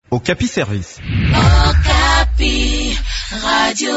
Okapi Service. Okapi, Radio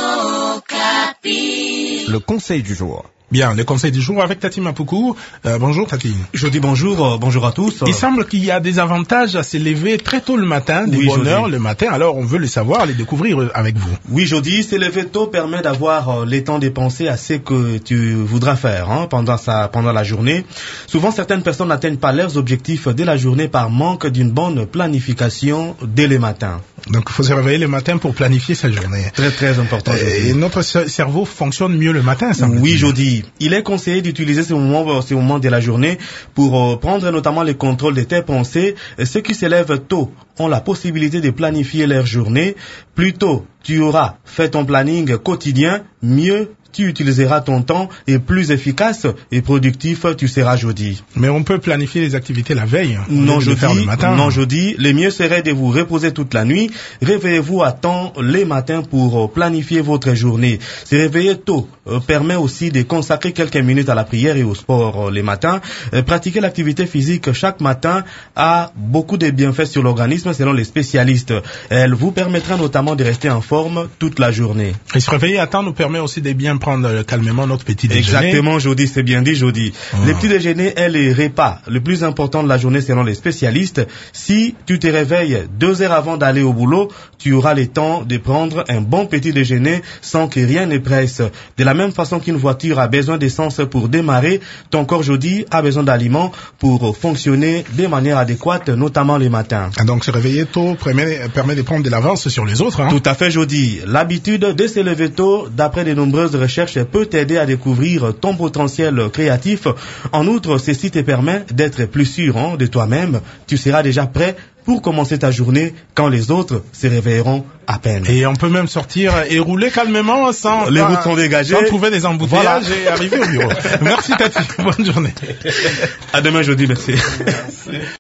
Okapi. Le conseil du jour. Bien, le conseil du jour avec Tati Mapoukou. Bonjour Tati. Je dis bonjour, bonjour à tous. Il semble qu'il y a des avantages à se lever très tôt le matin, des bonnes heures le matin, alors on veut les savoir, les découvrir avec vous. Oui, Jody, se lever tôt permet d'avoir le temps de penser à ce que tu voudras faire pendant la journée. Souvent, certaines personnes n'atteignent pas leurs objectifs dès la journée par manque d'une bonne planification dès le matin. Donc il faut se réveiller le matin pour planifier sa journée. Très très important. Et notre cerveau fonctionne mieux le matin, ça. Oui, Jody. Il est conseillé d'utiliser ces moments de la journée pour prendre notamment le contrôle de tes pensées. Ceux qui se lèvent tôt ont la possibilité de planifier leur journée. Plus tôt tu auras fait ton planning quotidien, mieux tu utiliseras ton temps et plus efficace et productif tu seras jeudi. Mais on peut planifier les activités la veille. Non, jeudi, le mieux serait de vous reposer toute la nuit. Réveillez-vous à temps les matins pour planifier votre journée. Se réveiller tôt permet aussi de consacrer quelques minutes à la prière et au sport les matins. Pratiquer l'activité physique chaque matin a beaucoup de bienfaits sur l'organisme selon les spécialistes. Elle vous permettra notamment de rester en forme toute la journée. Et se réveiller à temps nous permet aussi de bien prendre calmement notre petit déjeuner. Exactement, Jody, c'est bien dit, Jody. Le petit déjeuner est le repas le plus important de la journée selon les spécialistes. Si tu te réveilles 2 heures avant d'aller au boulot, tu auras le temps de prendre un bon petit déjeuner sans que rien ne presse. De la même façon qu'une voiture a besoin d'essence pour démarrer, ton corps, Jody, a besoin d'aliments pour fonctionner de manière adéquate, notamment les matins. Donc se réveiller tôt permet de prendre de l'avance sur les autres. Tout à fait, Jody. L'habitude de se lever tôt, d'après de nombreuses recherches, peut t'aider à découvrir ton potentiel créatif. En outre, ceci te permet d'être plus sûr de toi-même. Tu seras déjà prêt pour commencer ta journée quand les autres se réveilleront à peine. Et on peut même sortir et rouler calmement sans... Les routes sont dégagées. Sans trouver des embouteillages et arriver au bureau. Merci Tati, bonne journée. À demain jeudi, merci.